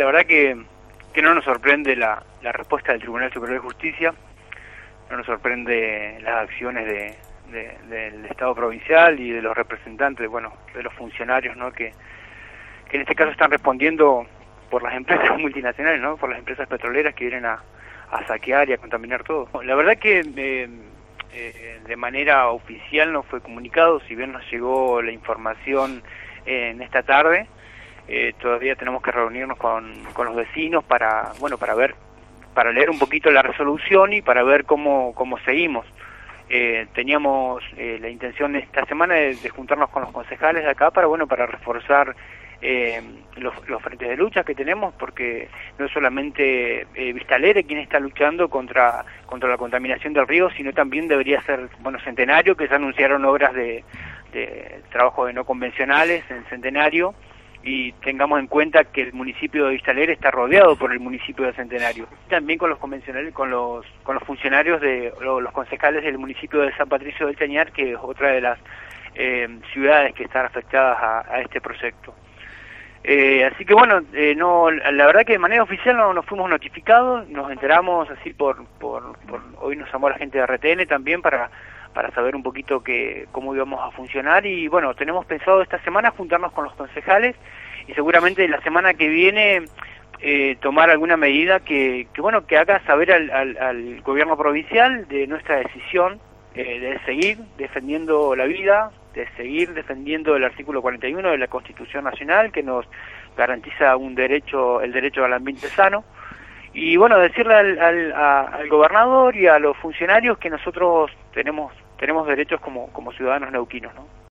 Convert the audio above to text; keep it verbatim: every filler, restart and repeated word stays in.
la verdad que, que no nos sorprende la, la respuesta del Tribunal Superior de Justicia, no nos sorprende las acciones de, de, del Estado provincial y de los representantes, bueno, de los funcionarios, ¿no? que, que en este caso están respondiendo por las empresas multinacionales, ¿no? Por las empresas petroleras que vienen a, a saquear y a contaminar todo. La verdad que eh, eh, de manera oficial no fue comunicado, si bien nos llegó la información eh, en esta tarde. Eh, todavía tenemos que reunirnos con, con los vecinos para, bueno, para ver, para leer un poquito la resolución y para ver cómo, cómo seguimos. Eh, teníamos eh, la intención esta semana de, de juntarnos con los concejales de acá para, bueno, para reforzar eh, los, los frentes de lucha que tenemos, porque no es solamente eh, Vista Alegre quien está luchando contra, contra la contaminación del río, sino también debería ser, bueno, Centenario, que se anunciaron obras de, de trabajo de no convencionales en Centenario, y tengamos en cuenta que el municipio de Vista Alegre está rodeado por el municipio de Centenario. También con los convencionales, con los con los funcionarios de los concejales del municipio de San Patricio del Chañar, que es otra de las eh, ciudades que están afectadas a, a este proyecto. Eh, así que bueno, eh, no, la verdad que de manera oficial no nos fuimos notificados, nos enteramos así por, por, por hoy nos llamó la gente de R T N también para para saber un poquito que cómo íbamos a funcionar, y bueno, tenemos pensado esta semana juntarnos con los concejales y seguramente la semana que viene eh, tomar alguna medida que, que bueno, que haga saber al, al, al gobierno provincial de nuestra decisión eh, de seguir defendiendo la vida, de seguir defendiendo el artículo cuarenta y uno de la Constitución Nacional, que nos garantiza un derecho, el derecho al ambiente sano. Y bueno, decirle al, al, a, al gobernador y a los funcionarios que nosotros tenemos tenemos derechos como, como ciudadanos neuquinos, ¿no?